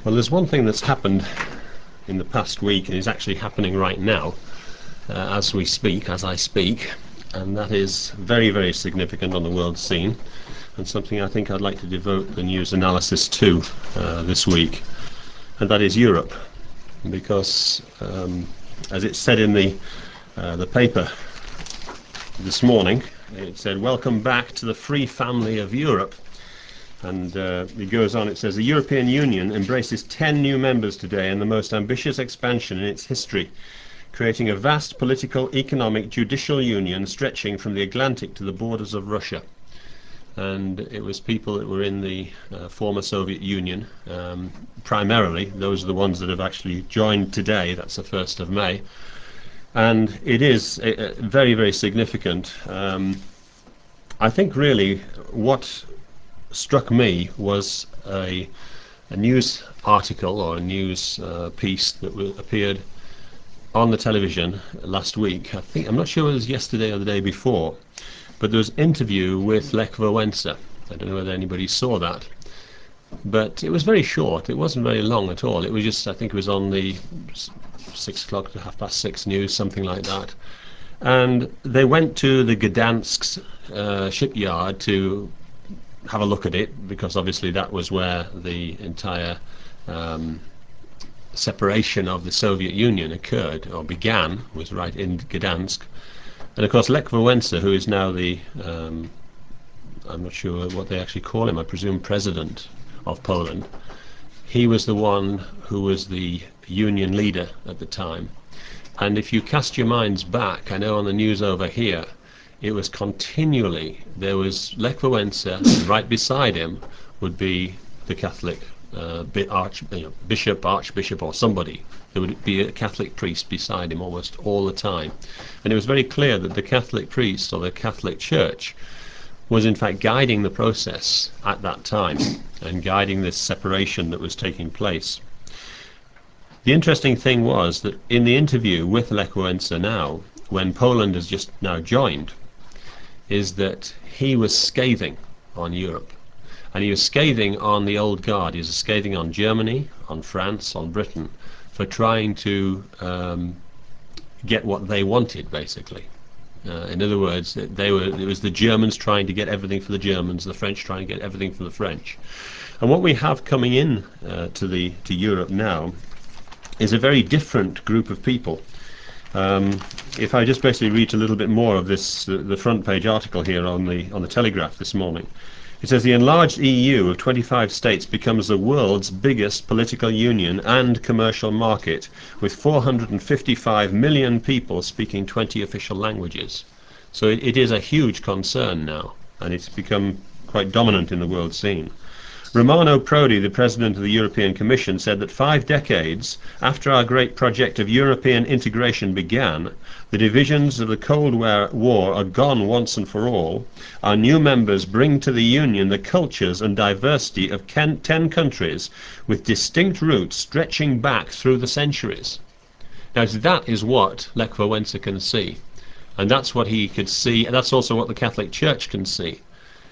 Well, there's one thing that's happened in the past week and is actually happening right now as we speak, as I speak, and that is very, very significant on the world scene and something I think I'd like to devote the news analysis to this week, and that is Europe. Because, as it said in the paper this morning, it said, "Welcome back to the free family of Europe." And it goes on, it says, "The European Union embraces 10 new members today in the most ambitious expansion in its history, creating a vast political, economic, judicial union stretching from the Atlantic to the borders of Russia." And it was people that were in the former Soviet Union, primarily. Those are the ones that have actually joined today. That's the 1st of May. And it is very, very significant. I think really what struck me was a news article or a news piece that appeared on the television last week. I'm not sure whether it was yesterday or the day before, but there was an interview with Lech Wałęsa. I don't know whether anybody saw that, but it was very short. It wasn't very long at all. It was just, I think it was on the 6 o'clock to 6:30 news, something like that. And they went to the Gdansk's shipyard to have a look at it, because obviously that was where the entire separation of the Soviet Union occurred, or began, was right in Gdansk. And of course Lech Wałęsa, who is now the, I'm not sure what they actually call him, I presume president of Poland, he was the one who was the union leader at the time. And if you cast your minds back, I know on the news over here, it was continually, there was Lech Wałęsa, and right beside him would be the Catholic bishop, archbishop, or somebody. There would be a Catholic priest beside him almost all the time. And it was very clear that the Catholic priest, or the Catholic Church, was in fact guiding the process at that time, and guiding this separation that was taking place. The interesting thing was that in the interview with Lech Wałęsa now, when Poland has just now joined, is that he was scathing on Europe. And he was scathing on the old guard. He was scathing on Germany, on France, on Britain, for trying to get what they wanted, basically. In other words, it was the Germans trying to get everything for the Germans, the French trying to get everything for the French. And what we have coming in to Europe now is a very different group of people. If I just basically read a little bit more of this, the front page article here on the Telegraph this morning. It says, "The enlarged EU of 25 states becomes the world's biggest political union and commercial market, with 455 million people speaking 20 official languages." So it is a huge concern now, and it's become quite dominant in the world scene. Romano Prodi, the president of the European Commission, said that 5 decades after our great project of European integration began, the divisions of the Cold War are gone once and for all. Our new members bring to the Union the cultures and diversity of 10 countries with distinct roots stretching back through the centuries. Now that is what Lech Wałęsa can see, and that's what he could see, and that's also what the Catholic Church can see.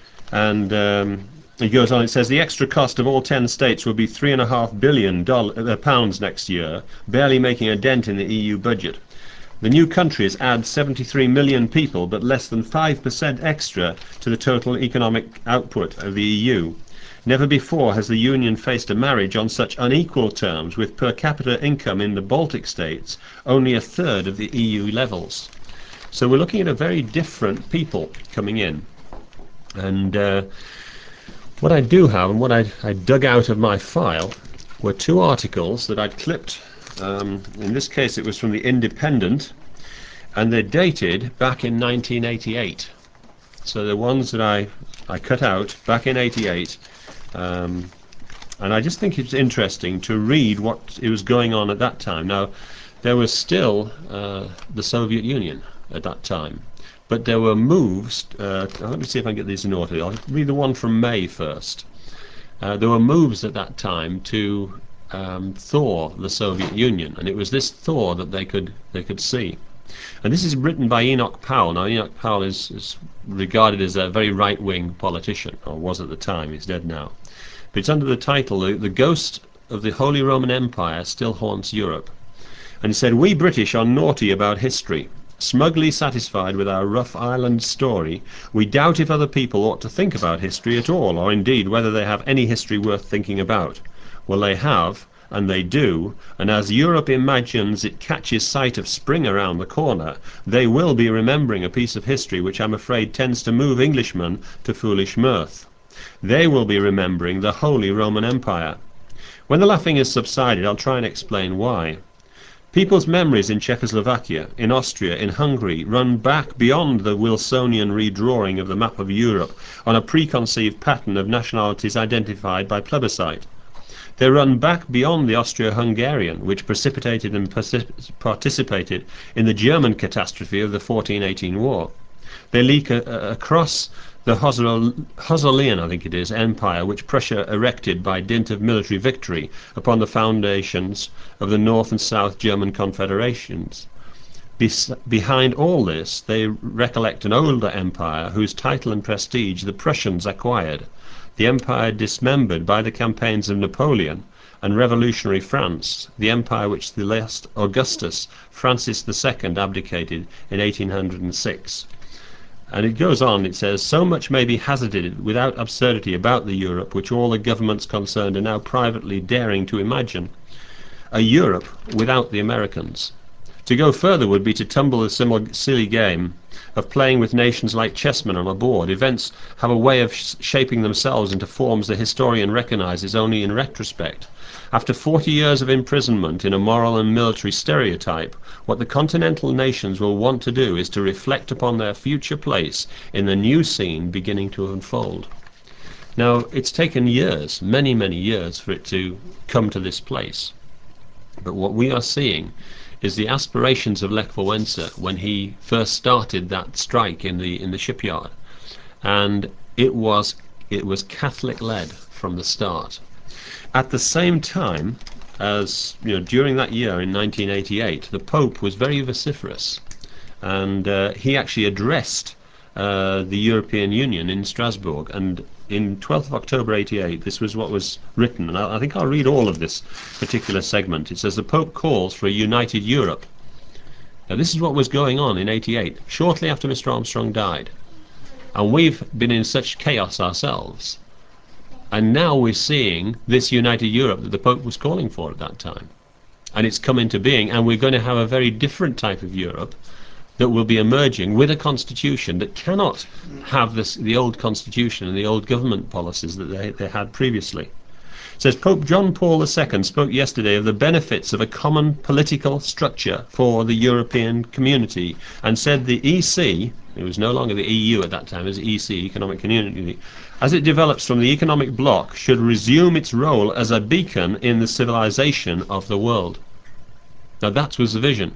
And it goes on, it says, "The extra cost of all 10 states will be £3.5 billion next year, barely making a dent in the EU budget. The new countries add 73 million people, but less than 5% extra to the total economic output of the EU. Never before has the Union faced a marriage on such unequal terms, with per capita income in the Baltic states only a third of the EU levels." So we're looking at a very different people coming in. And what I do have, and what I dug out of my file, were 2 articles that I'd clipped. In this case it was from the Independent, and they're dated back in 1988. So the ones that I cut out back in 88, and I just think it's interesting to read what was going on at that time. Now, there was still the Soviet Union at that time, but there were moves, let me see if I can get these in order. I'll read the one from May first. There were moves at that time to thaw the Soviet Union, and it was this thaw that they could see. And this is written by Enoch Powell. Now, Enoch Powell is regarded as a very right-wing politician, or was at the time. He's dead now. But it's under the title, The Ghost of the Holy Roman Empire still haunts Europe. And he said, "We British are naughty about history. Smugly satisfied with our rough island story, we doubt if other people ought to think about history at all, or indeed whether they have any history worth thinking about. Well, they have, and they do, and as Europe imagines it catches sight of spring around the corner, they will be remembering a piece of history which I'm afraid tends to move Englishmen to foolish mirth. They will be remembering the Holy Roman Empire. When the laughing has subsided, I'll try and explain why. People's memories in Czechoslovakia, in Austria, in Hungary run back beyond the Wilsonian redrawing of the map of Europe on a preconceived pattern of nationalities identified by plebiscite. They run back beyond the Austro-Hungarian, which precipitated and participated in the German catastrophe of the 1418 war. They leak across the Hohenzollern, I think it is, empire, which Prussia erected by dint of military victory upon the foundations of the North and South German confederations. Behind all this, they recollect an older empire whose title and prestige the Prussians acquired, the empire dismembered by the campaigns of Napoleon and revolutionary France, the empire which the last Augustus, Francis II, abdicated in 1806. And it goes on, it says, "So much may be hazarded without absurdity about the Europe which all the governments concerned are now privately daring to imagine. A Europe without the Americans. To go further would be to tumble the silly game of playing with nations like chessmen on a board. Events have a way of shaping themselves into forms the historian recognizes only in retrospect. After 40 years of imprisonment in a moral and military stereotype, what the continental nations will want to do is to reflect upon their future place in the new scene beginning to unfold." Now, it's taken years, many, many years, for it to come to this place. But what we are seeing is the aspirations of Lech Wałęsa when he first started that strike in the shipyard, and it was Catholic led from the start. At the same time as, during that year in 1988, the Pope was very vociferous, and he actually addressed the European Union in Strasbourg, and in 12th of October 88, this was what was written, and I think I'll read all of this particular segment. It says, "The Pope calls for a united Europe." Now, this is what was going on in 88, shortly after Mr. Armstrong died. And we've been in such chaos ourselves. And now we're seeing this united Europe that the Pope was calling for at that time. And it's come into being, and we're going to have a very different type of Europe that will be emerging with a constitution that cannot have the old constitution and the old government policies that they had previously. It says, "Pope John Paul II spoke yesterday of the benefits of a common political structure for the European community and said the EC," it was no longer the EU at that time, it was EC, Economic Community, "as it develops from the economic bloc, should resume its role as a beacon in the civilization of the world." Now that was the vision.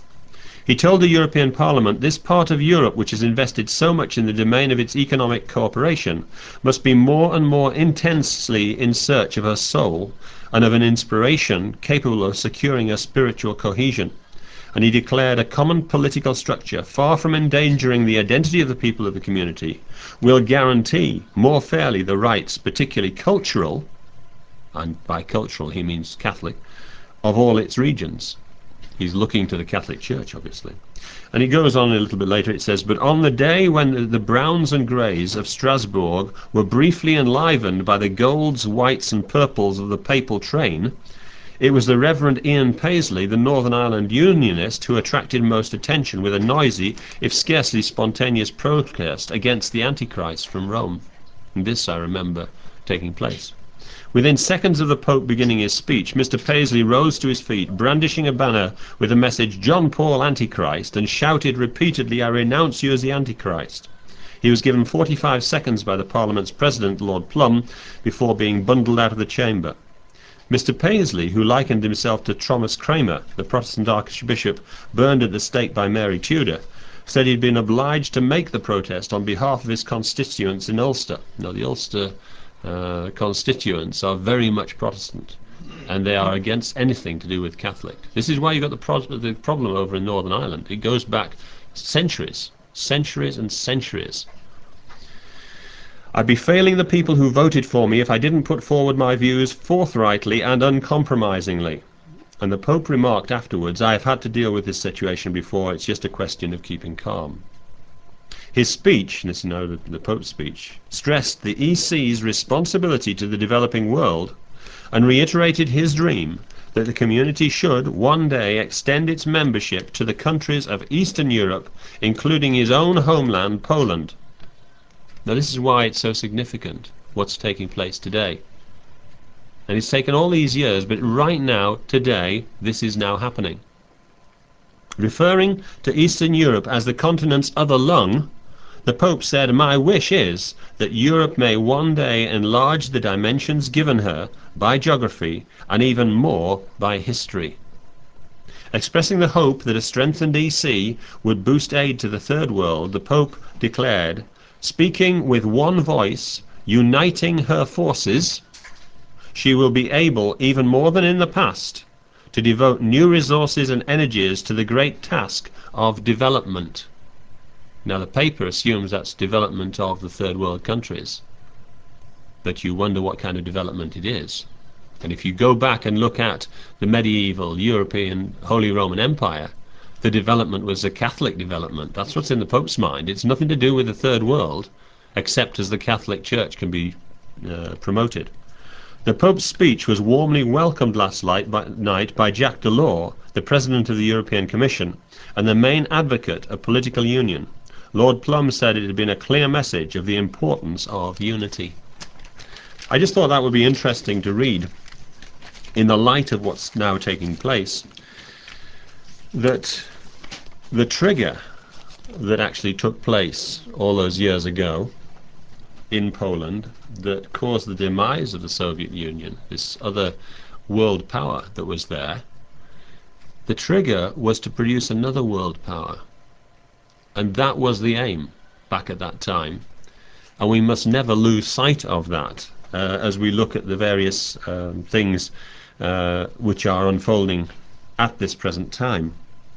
He told the European Parliament this part of Europe, which has invested so much in the domain of its economic cooperation, must be more and more intensely in search of her soul and of an inspiration capable of securing her spiritual cohesion. And he declared a common political structure, far from endangering the identity of the people of the community, will guarantee more fairly the rights, particularly cultural, and by cultural he means Catholic, of all its regions. He's looking to the Catholic Church, obviously. And he goes on a little bit later, it says, "But on the day when the browns and greys of Strasbourg were briefly enlivened by the golds, whites and purples of the papal train, it was the Reverend Ian Paisley, the Northern Ireland Unionist, who attracted most attention with a noisy, if scarcely spontaneous protest against the Antichrist from Rome." And this, I remember, taking place. Within seconds of the Pope beginning his speech, Mr. Paisley rose to his feet, brandishing a banner with the message, "John Paul Antichrist," and shouted repeatedly, "I renounce you as the Antichrist." He was given 45 seconds by the Parliament's President, Lord Plum, before being bundled out of the chamber. Mr. Paisley, who likened himself to Thomas Cranmer, the Protestant Archbishop burned at the stake by Mary Tudor, said he'd been obliged to make the protest on behalf of his constituents in Ulster. Now, the Ulster constituents are very much Protestant, and they are against anything to do with Catholic. This is why you've got the problem over in Northern Ireland. It goes back centuries and centuries. I'd be failing the people who voted for me if I didn't put forward my views forthrightly and uncompromisingly. And the Pope remarked afterwards, I have had to deal with this situation before, it's just a question of keeping calm. His speech, and this is now the Pope's speech, stressed the EC's responsibility to the developing world and reiterated his dream that the community should one day extend its membership to the countries of Eastern Europe, including his own homeland, Poland. Now this is why it's so significant, what's taking place today. And it's taken all these years, but right now, today, this is now happening. Referring to Eastern Europe as the continent's other lung, the Pope said, my wish is that Europe may one day enlarge the dimensions given her by geography and even more by history. Expressing the hope that a strengthened EC would boost aid to the Third World, the Pope declared, speaking with one voice, uniting her forces, she will be able, even more than in the past, to devote new resources and energies to the great task of development. Now the paper assumes that's development of the Third World countries, but you wonder what kind of development it is. And if you go back and look at the medieval European Holy Roman Empire, the development was a Catholic development. That's what's in the Pope's mind. It's nothing to do with the Third World, except as the Catholic Church can be promoted. The Pope's speech was warmly welcomed last night by Jacques Delors, the President of the European Commission, and the main advocate of political union. Lord Plum said it had been a clear message of the importance of unity. I just thought that would be interesting to read in the light of what's now taking place, that the trigger that actually took place all those years ago in Poland that caused the demise of the Soviet Union, this other world power that was there, the trigger was to produce another world power. And that was the aim back at that time. And we must never lose sight of that as we look at the various things which are unfolding at this present time.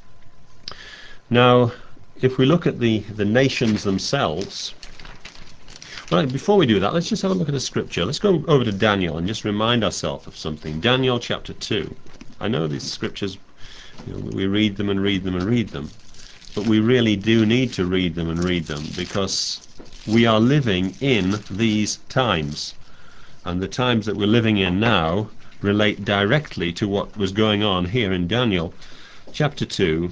Now, if we look at the nations themselves, well, before we do that, let's just have a look at a scripture. Let's go over to Daniel and just remind ourselves of something. Daniel chapter 2. I know these scriptures, we read them and read them and read them, but we really do need to read them and read them because we are living in these times. And the times that we're living in now relate directly to what was going on here in Daniel chapter 2,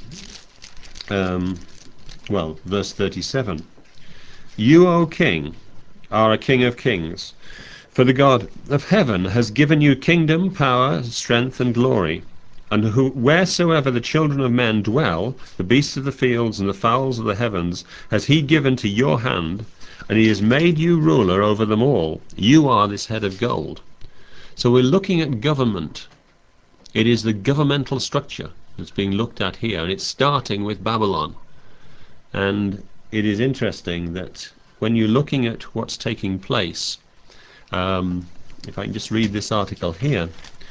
verse 37. You, O king, are a king of kings, for the God of heaven has given you kingdom, power, strength, and glory. And wheresoever the children of men dwell, the beasts of the fields and the fowls of the heavens, has he given to your hand, and he has made you ruler over them all. You are this head of gold. So we're looking at government. It is the governmental structure that's being looked at here, and it's starting with Babylon. And it is interesting that when you're looking at what's taking place, if I can just read this article here,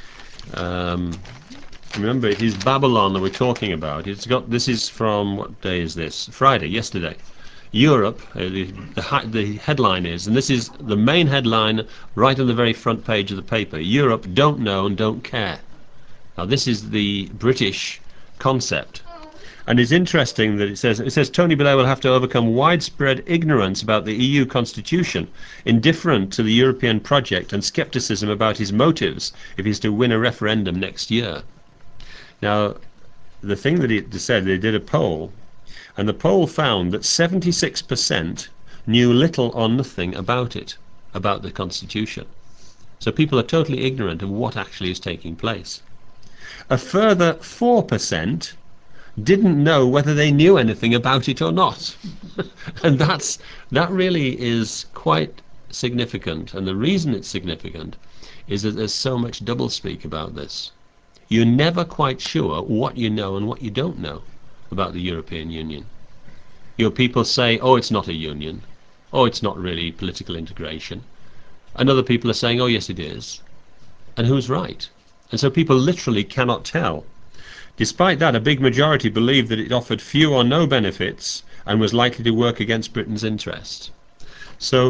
remember it is Babylon that we're talking about. This is from, what day is this? Friday, yesterday. Europe, the headline is, and this is the main headline right on the very front page of the paper, Europe don't know and don't care. Now this is the British concept. And it's interesting that it says Tony Blair will have to overcome widespread ignorance about the EU constitution, indifferent to the European project, and scepticism about his motives if he's to win a referendum next year. Now, the thing that it said, they did a poll, and the poll found that 76% knew little or nothing about it, about the constitution. So people are totally ignorant of what actually is taking place. A further 4% didn't know whether they knew anything about it or not. And that really is quite significant. And the reason it's significant is that there's so much doublespeak about this. You're never quite sure what you know and what you don't know about the European Union. Your people say, oh, it's not a union. Oh, it's not really political integration. And other people are saying, oh, yes, it is. And who's right? And so people literally cannot tell. Despite that, a big majority believed that it offered few or no benefits and was likely to work against Britain's interest. So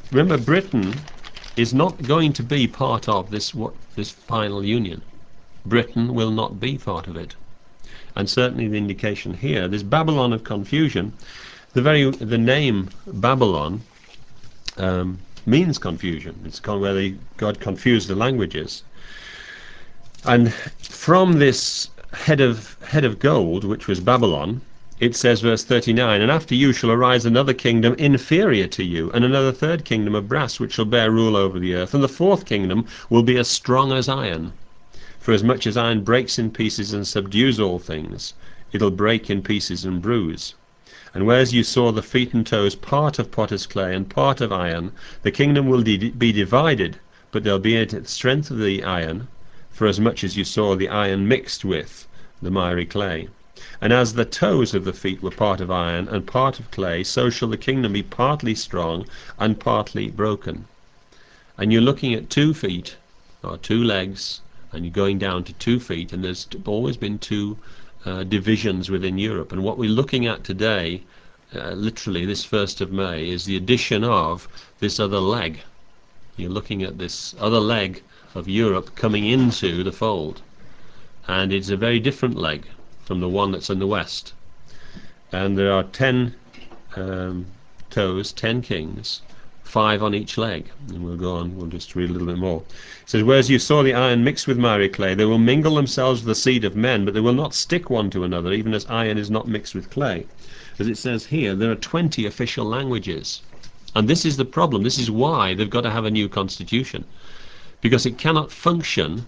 remember, Britain is not going to be part of this final union. Britain will not be part of it. And certainly the indication here, this Babylon of confusion, the name Babylon means confusion. It's where God confused the languages. And from this head of gold, which was Babylon, it says, verse 39, and after you shall arise another kingdom inferior to you, and another third kingdom of brass, which shall bear rule over the earth, and the fourth kingdom will be as strong as iron. For as much as iron breaks in pieces and subdues all things, it'll break in pieces and bruise. And whereas you saw the feet and toes part of potter's clay and part of iron, the kingdom will be divided, but there'll be the strength of the iron, for as much as you saw the iron mixed with the miry clay. And as the toes of the feet were part of iron and part of clay, so shall the kingdom be partly strong and partly broken. And you're looking at 2 feet, or 2 legs, and you're going down to 2 feet, and there's always been 2 divisions within Europe. And what we're looking at today, literally this 1st of May, is the addition of this other leg. You're looking at this other leg of Europe coming into the fold. And it's a very different leg from the one that's in the west. And there are 10 toes, 10 kings, 5 on each leg. And we'll go on, we'll just read a little bit more. It says, whereas you saw the iron mixed with miry clay, they will mingle themselves with the seed of men, but they will not stick one to another, even as iron is not mixed with clay. As it says here, there are 20 official languages. And this is the problem. This is why they've got to have a new constitution. Because it cannot function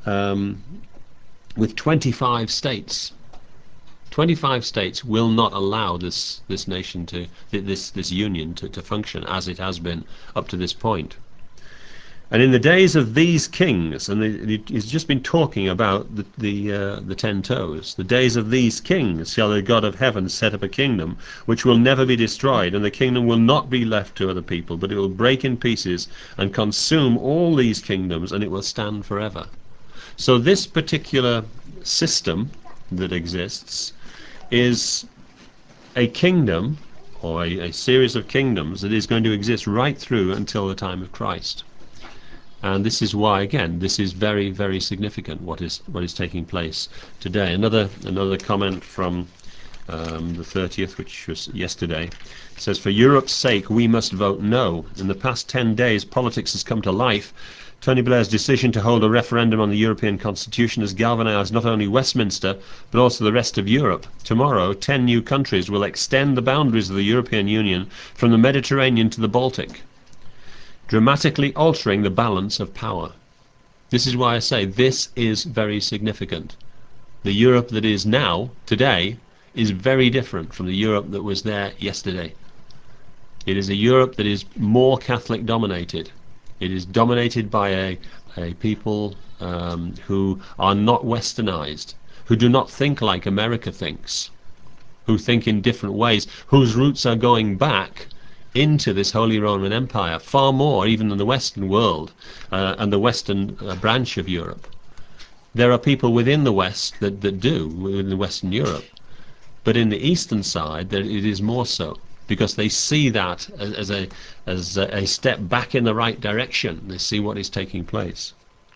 with 25 states. 25 states will not allow this nation to this union to function as it has been up to this point. And in the days of these kings, and he's just been talking about the 10 toes, the days of these kings shall the God of heaven set up a kingdom which will never be destroyed, and the kingdom will not be left to other people, but it will break in pieces and consume all these kingdoms, and it will stand forever. So this particular system that exists is a kingdom, or a series of kingdoms, that is going to exist right through until the time of Christ. And this is why, again, this is very, very significant, what is taking place today. Another comment from the 30th, which was yesterday, says, for Europe's sake, we must vote no. In the past 10 days, politics has come to life. Tony Blair's decision to hold a referendum on the European Constitution has galvanised not only Westminster, but also the rest of Europe. Tomorrow, 10 new countries will extend the boundaries of the European Union from the Mediterranean to the Baltic, dramatically altering the balance of power. This is why I say this is very significant. The Europe that is now, today, is very different from the Europe that was there yesterday. It is a Europe that is more Catholic dominated. It is dominated by a people who are not westernized, who do not think like America thinks, who think in different ways, whose roots are going back into this Holy Roman Empire, far more even than the Western world and the Western branch of Europe. There are people within the West that do, within Western Europe, but in the Eastern side it is more so, because they see that as a step back in the right direction. They see what is taking place.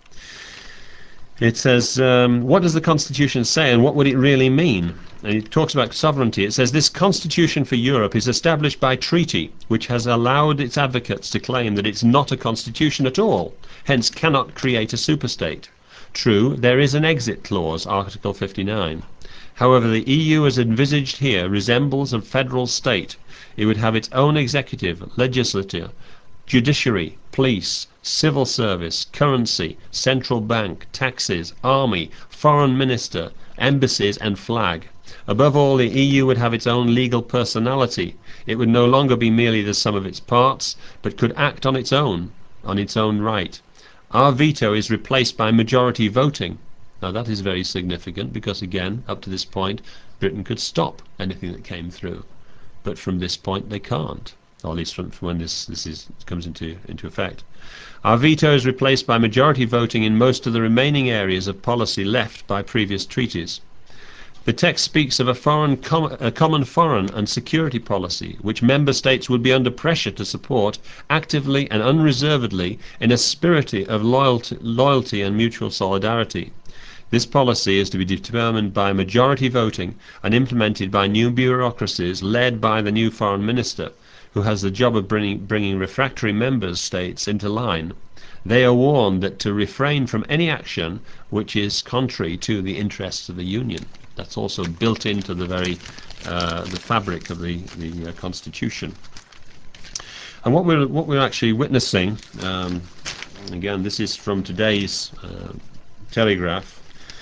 It says, what does the Constitution say, and what would it really mean? And it talks about sovereignty. It says, this Constitution for Europe is established by treaty, which has allowed its advocates to claim that it's not a constitution at all, hence cannot create a superstate. True, there is an exit clause, Article 59. However, the EU as envisaged here resembles a federal state. It would have its own executive, legislature, judiciary, police, civil service, currency, central bank, taxes, army, foreign minister, embassies and flag. Above all, the EU would have its own legal personality. It would no longer be merely the sum of its parts, but could act on its own right. Our veto is replaced by majority voting. Now that is very significant because, again, up to this point, Britain could stop anything that came through. But from this point they can't, or at least from when this comes into effect. Our veto is replaced by majority voting in most of the remaining areas of policy left by previous treaties. The text speaks of a common foreign and security policy, which member states would be under pressure to support actively and unreservedly in a spirit of loyalty and mutual solidarity. This policy is to be determined by majority voting and implemented by new bureaucracies led by the new foreign minister, who has the job of bringing refractory member states into line. They are warned that to refrain from any action which is contrary to the interests of the Union. That's also built into the the fabric of the Constitution. And what we're actually witnessing, again, this is from today's Telegraph.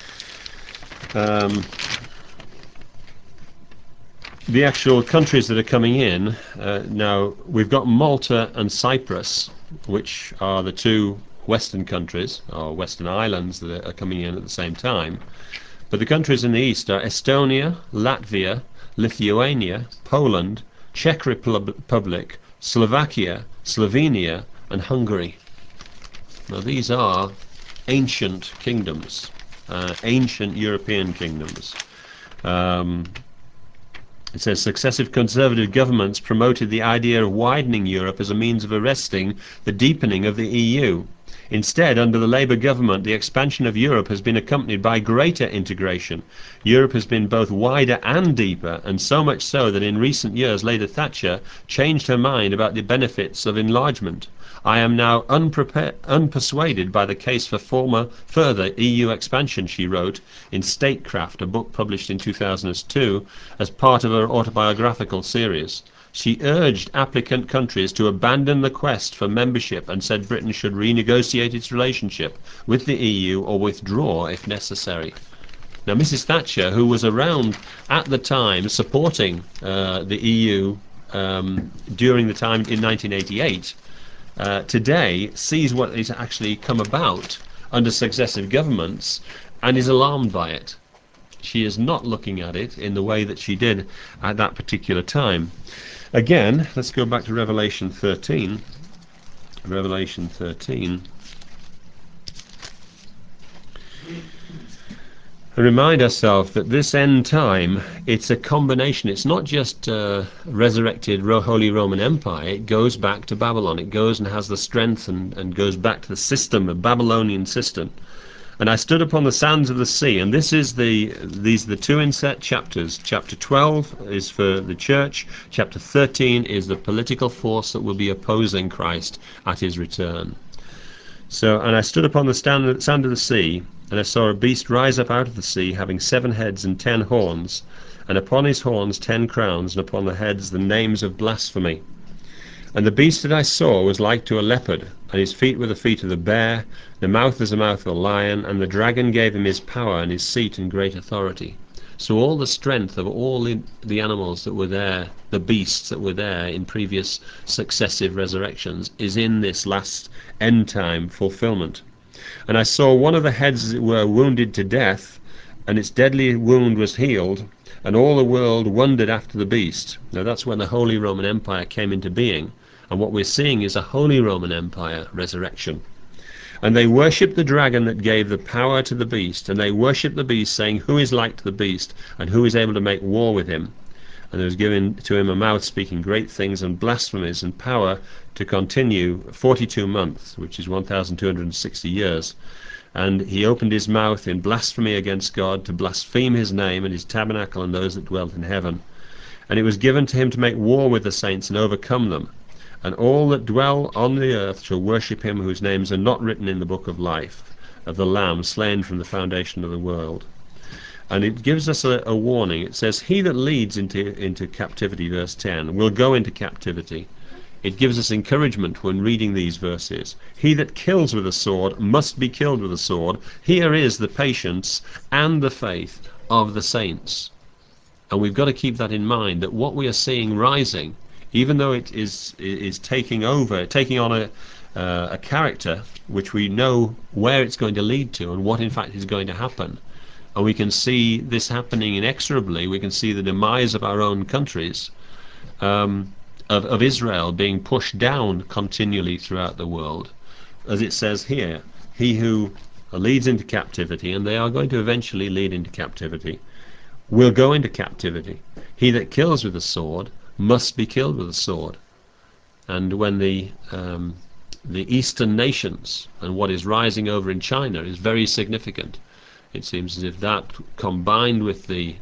The actual countries that are coming in now, we've got Malta and Cyprus, which are the two Western countries, or Western islands, that are coming in at the same time. But the countries in the east are Estonia, Latvia, Lithuania, Poland, Czech Republic, Slovakia, Slovenia, and Hungary. Now these are ancient kingdoms, ancient European kingdoms. It says successive conservative governments promoted the idea of widening Europe as a means of arresting the deepening of the EU. Instead, under the Labour government, the expansion of Europe has been accompanied by greater integration. Europe has been both wider and deeper, and so much so that in recent years Lady Thatcher changed her mind about the benefits of enlargement. I am now unpersuaded by the case for further EU expansion, she wrote in Statecraft, a book published in 2002 as part of her autobiographical series. She urged applicant countries to abandon the quest for membership and said Britain should renegotiate its relationship with the EU or withdraw if necessary. Now, Mrs. Thatcher, who was around at the time supporting the EU during the time in 1988, today sees what has actually come about under successive governments and is alarmed by it. She is not looking at it in the way that she did at that particular time. Again, let's go back to Revelation 13. Revelation 13. And remind ourselves that this end time, it's a combination. It's not just resurrected Holy Roman Empire. It goes back to Babylon. It goes and has the strength and goes back to the system, the Babylonian system. And I stood upon the sands of the sea, and these are the two inset chapters. Chapter 12 is for the church. Chapter 13 is the political force that will be opposing Christ at his return. And I stood upon the sand of the sea, and I saw a beast rise up out of the sea, having 7 heads and 10 horns, and upon his horns 10 crowns, and upon the heads the names of blasphemy. And the beast that I saw was like to a leopard, and his feet were the feet of the bear, the mouth as the mouth of a lion, and the dragon gave him his power and his seat and great authority. So all the strength of all the animals that were there, the beasts that were there in previous successive resurrections, is in this last end time fulfillment. And I saw one of the heads, as it were, wounded to death, and its deadly wound was healed, and all the world wondered after the beast. Now that's when the Holy Roman Empire came into being, and what we're seeing is a Holy Roman Empire resurrection. And they worshipped the dragon that gave the power to the beast, and they worshipped the beast, saying, who is like to the beast, and who is able to make war with him? And there was given to him a mouth speaking great things and blasphemies, and power to continue 42 months, which is 1,260 years. And he opened his mouth in blasphemy against God, to blaspheme his name and his tabernacle and those that dwelt in heaven. And it was given to him to make war with the saints and overcome them. And all that dwell on the earth shall worship him, whose names are not written in the book of life of the Lamb slain from the foundation of the world. And it gives us a warning. It says, he that leads into captivity, verse 10, will go into captivity. It gives us encouragement when reading these verses. He that kills with a sword must be killed with a sword. Here is the patience and the faith of the saints. And we've got to keep that in mind, that what we are seeing rising, even though it is taking on a character which we know where it's going to lead to and what in fact is going to happen. And we can see this happening inexorably. We can see the demise of our own countries, of Israel being pushed down continually throughout the world. As it says here, he who leads into captivity, and they are going to eventually lead into captivity, will go into captivity. He that kills with a sword must be killed with a sword. And when the Eastern nations and what is rising over in China is very significant. It seems as if that, combined with the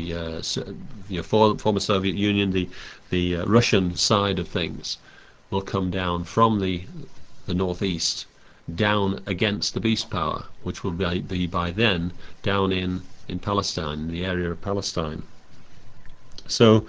former Soviet Union, the Russian side of things, will come down from the northeast down against the beast power, which will be by then down in Palestine, in the area of Palestine. So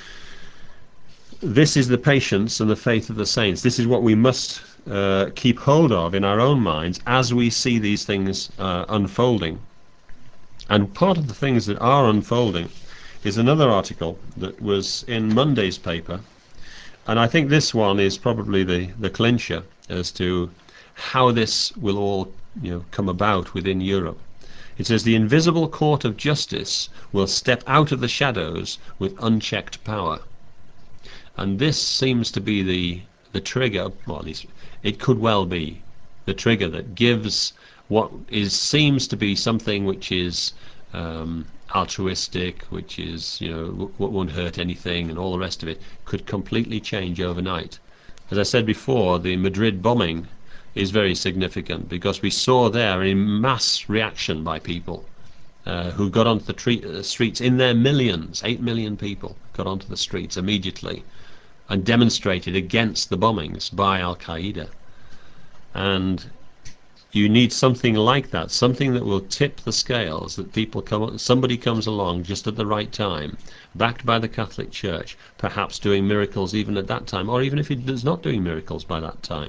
this is the patience and the faith of the saints. This is what we must keep hold of in our own minds as we see these things unfolding. And part of the things that are unfolding is another article that was in Monday's paper, and I think this one is probably the clincher as to how this will all come about within Europe. It says the invisible court of justice will step out of the shadows with unchecked power. And this seems to be the trigger, or at least it could well be the trigger that gives what seems to be something which is altruistic, which is what won't hurt anything, and all the rest of it, could completely change overnight. As I said before, the Madrid bombing is very significant because we saw there a mass reaction by people who got onto the streets in their millions. 8 million people got onto the streets immediately and demonstrated against the bombings by Al-Qaeda. And you need something like that, something that will tip the scales, that somebody comes along just at the right time, backed by the Catholic Church, perhaps doing miracles even at that time, or even if it is not doing miracles by that time.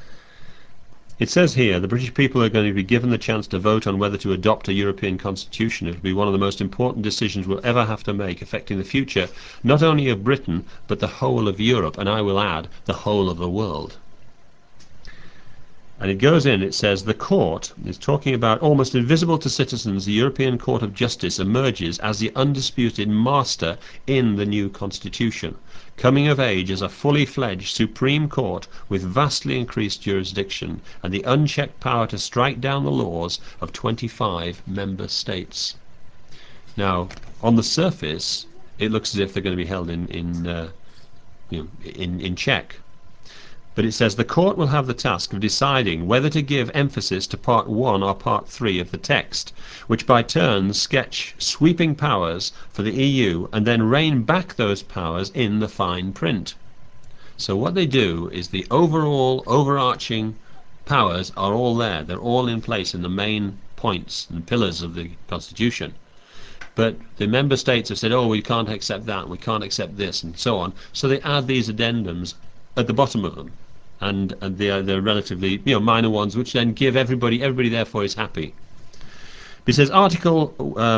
It says here, the British people are going to be given the chance to vote on whether to adopt a European constitution. It will be one of the most important decisions we'll ever have to make, affecting the future not only of Britain, but the whole of Europe, and I will add, the whole of the world. And it goes in, it says, the court is talking about almost invisible to citizens. The European Court of Justice emerges as the undisputed master in the new constitution, coming of age as a fully fledged Supreme Court with vastly increased jurisdiction and the unchecked power to strike down the laws of 25 member states. Now, on the surface, it looks as if they're going to be held in check. But it says the court will have the task of deciding whether to give emphasis to Part 1 or Part 3 of the text, which by turns sketch sweeping powers for the EU and then rein back those powers in the fine print. So what they do is the overall overarching powers are all there. They're all in place in the main points and pillars of the Constitution. But the member states have said, oh, we can't accept that, we can't accept this, and so on. So they add these addendums at the bottom of them. And they're relatively minor ones, which then give everybody therefore is happy. It says Article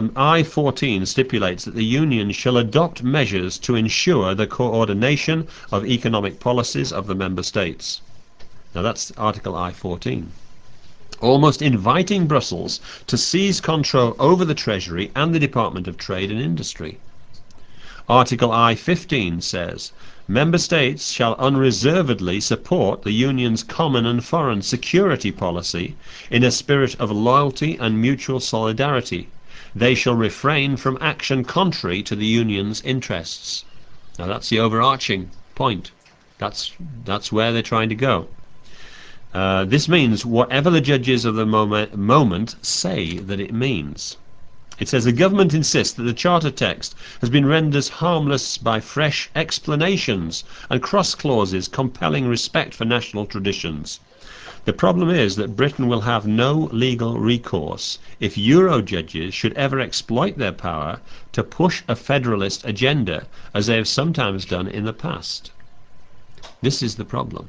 I-14 stipulates that the Union shall adopt measures to ensure the coordination of economic policies of the member states. Now that's Article I-14. Almost inviting Brussels to seize control over the Treasury and the Department of Trade and Industry. Article I-15 says, Member States shall unreservedly support the Union's common and foreign security policy in a spirit of loyalty and mutual solidarity. They shall refrain from action contrary to the Union's interests. Now that's the overarching point. That's where they're trying to go. This means whatever the judges of the moment say that it means. It says the government insists that the Charter text has been rendered harmless by fresh explanations and cross-clauses compelling respect for national traditions. The problem is that Britain will have no legal recourse if Euro judges should ever exploit their power to push a federalist agenda, as they have sometimes done in the past. This is the problem.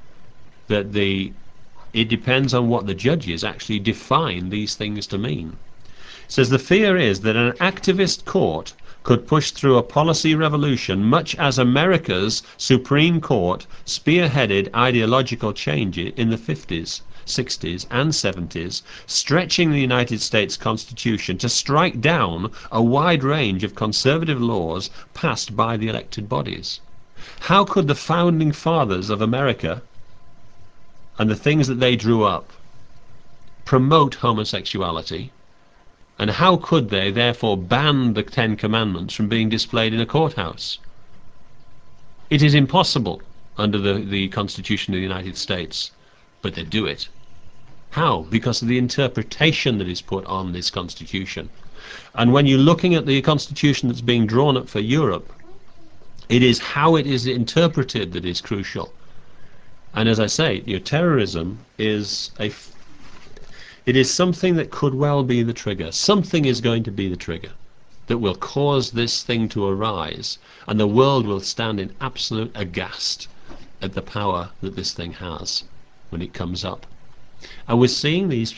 That it depends on what the judges actually define these things to mean. It says the fear is that an activist court could push through a policy revolution much as America's Supreme Court spearheaded ideological change in the 50s, 60s and 70s, stretching the United States Constitution to strike down a wide range of conservative laws passed by the elected bodies. How could the founding fathers of America and the things that they drew up promote homosexuality And how could they therefore ban the Ten Commandments from being displayed in a courthouse? It is impossible under the Constitution of the United States, but they do it. How? Because of the interpretation that is put on this Constitution. And when you're looking at the Constitution that's being drawn up for Europe, it is how it is interpreted that is crucial. And as I say, terrorism is it is something that could well be the trigger. Something is going to be the trigger that will cause this thing to arise, and the world will stand in absolute aghast at the power that this thing has when it comes up. And we're seeing these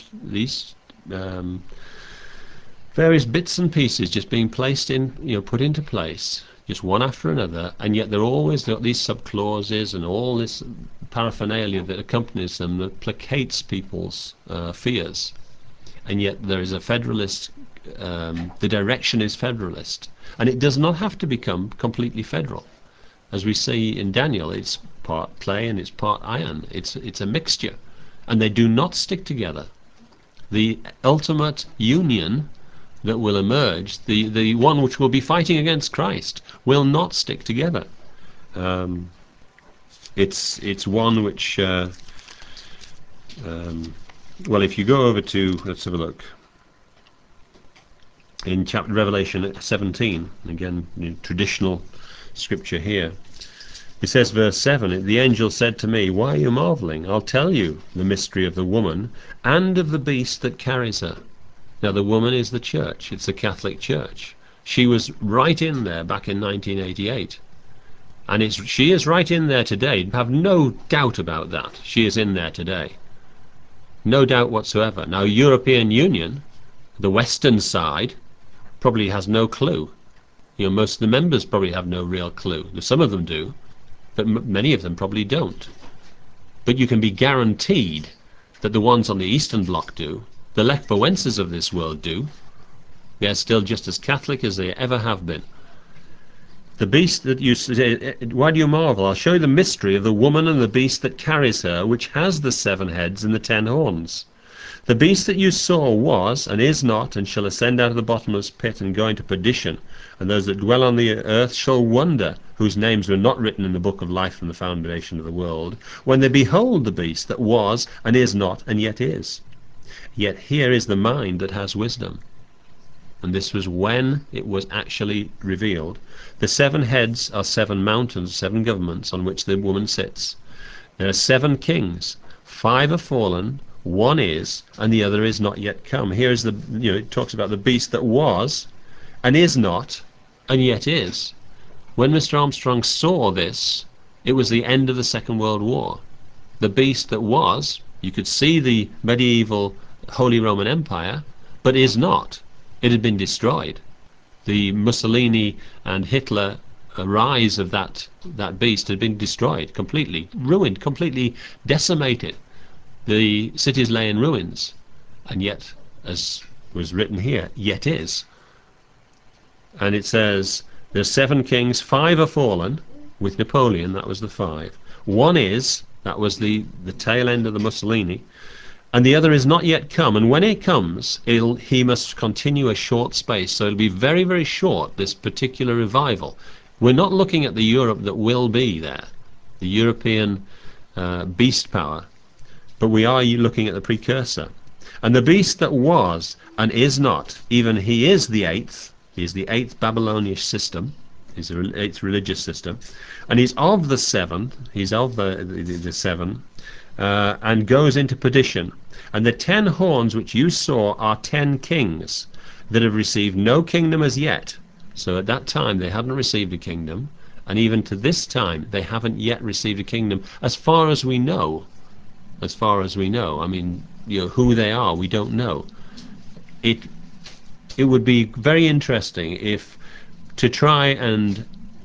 various bits and pieces just being placed in, put into place, just one after another, and yet they're always got these sub-clauses and all this paraphernalia that accompanies them that placates people's fears. And yet there is a federalist, the direction is federalist, and it does not have to become completely federal. As we see in Daniel, it's part clay and it's part iron. It's a mixture, and they do not stick together. The ultimate union that will emerge, the one which will be fighting against Christ, will not stick together. It's one which, well, if you go over to, let's have a look, in chapter Revelation 17, again, traditional scripture here, it says, verse 7, the angel said to me, why are you marveling? I'll tell you the mystery of the woman and of the beast that carries her. Now, the woman is the church. It's the Catholic Church. She was right in there back in 1988. And she is right in there today. Have no doubt about that. She is in there today. No doubt whatsoever. Now, European Union, the Western side, probably has no clue. Most of the members probably have no real clue. Some of them do, but many of them probably don't. But you can be guaranteed that the ones on the Eastern Bloc do. The Lech Wałęsas of this world do. They're still just as Catholic as they ever have been. The beast that you say, why do you marvel? I'll show you the mystery of the woman and the beast that carries her, which has the 7 heads and the 10 horns. The beast that you saw was, and is not, and shall ascend out of the bottomless pit and go into perdition. And those that dwell on the earth shall wonder, whose names were not written in the book of life from the foundation of the world, when they behold the beast that was, and is not, and yet is. Yet here is the mind that has wisdom. And this was when it was actually revealed. The 7 heads are 7 mountains, 7 governments on which the woman sits. There are 7 kings. 5 are fallen, 1 is, and the other is not yet come. Here is it talks about the beast that was, and is not, and yet is. When Mr. Armstrong saw this, it was the end of the Second World War. The beast that was, you could see the medieval Holy Roman Empire, but is not. It had been destroyed. The Mussolini and Hitler rise of that beast had been destroyed, completely ruined, completely decimated. The cities lay in ruins, and yet, as was written here, yet is. And it says, there's 7 kings, 5 are fallen, with Napoleon, that was the 5. 1 is, that was the tail end of the Mussolini, and the other is not yet come. And when it comes, he must continue a short space. So it'll be very, very short, this particular revival. We're not looking at the Europe that will be there, the European beast power, but we are looking at the precursor. And the beast that was and is not, even he is the 8th, he is the 8th Babylonish system, he's the 8th religious system, and he's of the 7, he's of the 7, and goes into perdition. And the 10 horns which you saw are 10 kings that have received no kingdom as yet. So at that time they hadn't received a kingdom, and even to this time they haven't yet received a kingdom, as far as we know. As far as we know. I mean, who they are, we don't know. It would be very interesting if, to try and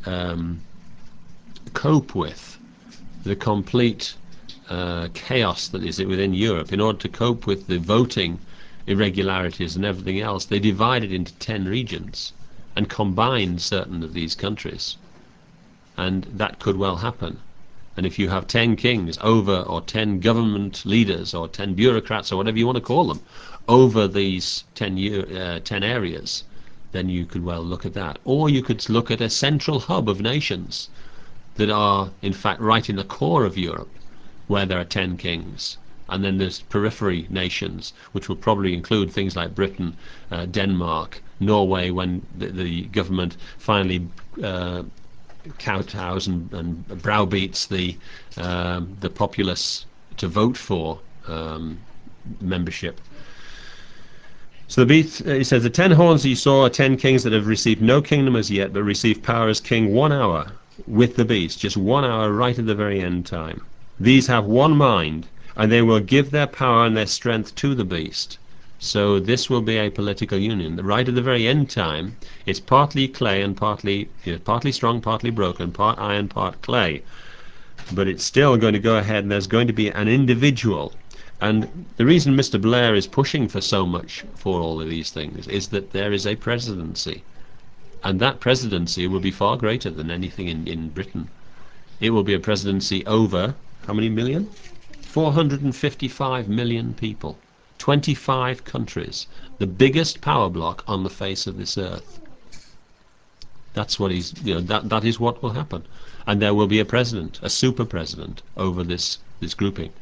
cope with the complete chaos that is within Europe, in order to cope with the voting irregularities and everything else, they divided into 10 regions and combined certain of these countries. And that could well happen. And if you have 10 kings over, or 10 government leaders, or 10 bureaucrats, or whatever you want to call them, over these 10 areas, then you could well look at that. Or you could look at a central hub of nations that are in fact right in the core of Europe, where there are 10 kings. And then there's periphery nations, which will probably include things like Britain, Denmark, Norway, when the government finally kowtows and browbeats the populace to vote for membership. So the beast, he says, the 10 horns that you saw are 10 kings that have received no kingdom as yet, but received power as king 1 hour with the beast, just 1 hour right at the very end time. These have one mind, and they will give their power and their strength to the beast. So this will be a political union. Right at the very end time, it's partly clay and partly strong, partly broken, part iron, part clay. But it's still going to go ahead, and there's going to be an individual. And the reason Mr. Blair is pushing for so much for all of these things is that there is a presidency. And that presidency will be far greater than anything in Britain. It will be a presidency over, how many million? 455 million people. 25 countries. The biggest power block on the face of this earth. That's what he's, that is what will happen. And there will be a president, a super president, over this grouping.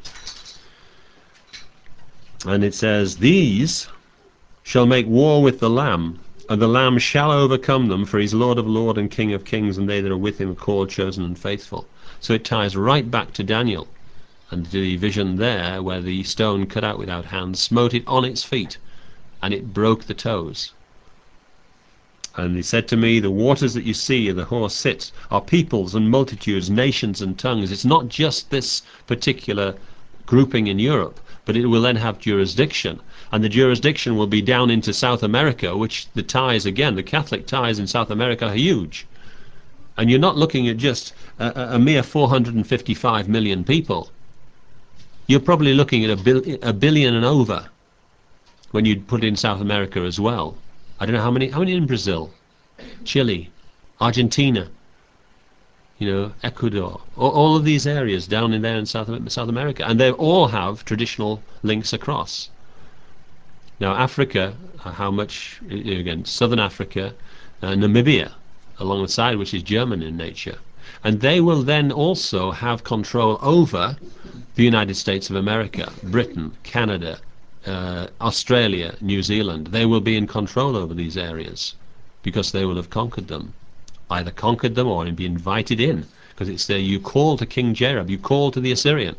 And it says, these shall make war with the Lamb, and the Lamb shall overcome them, for he's Lord of lords and King of kings, and they that are with him are called, chosen, and faithful. So it ties right back to Daniel, and the vision there where the stone cut out without hands smote it on its feet, and it broke the toes. And he said to me, the waters that you see where the horse sits are peoples and multitudes, nations and tongues. It's not just this particular grouping in Europe, but it will then have jurisdiction. And the jurisdiction will be down into South America, which the ties, again, the Catholic ties in South America are huge. And you're not looking at just a mere 455 million people. You're probably looking at a billion and over when you put in South America as well. I don't know how many in Brazil, Chile, Argentina, Ecuador, all of these areas down in there in South America, and they all have traditional links across. Now Africa, how much, again, Southern Africa, Namibia along the side, which is German in nature, and they will then also have control over the United States of America, Britain, Canada, Australia, New Zealand. They will be in control over these areas because they will have conquered them, either conquered them or be invited in, because it's there you call to King Jareb, you call to the Assyrian.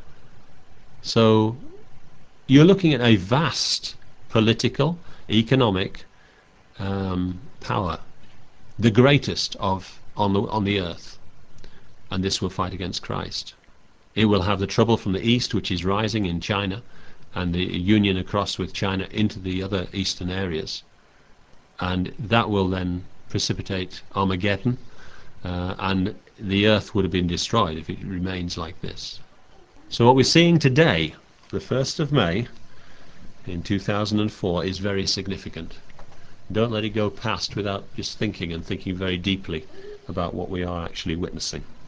So you're looking at a vast political, economic power, the greatest on the earth, and this will fight against Christ. It will have the trouble from the east, which is rising in China, and the union across with China into the other eastern areas, and that will then precipitate Armageddon, and the earth would have been destroyed if it remains like this. So what we're seeing today, the 1st of May in 2004, is very significant. Don't let it go past without just thinking very deeply about what we are actually witnessing.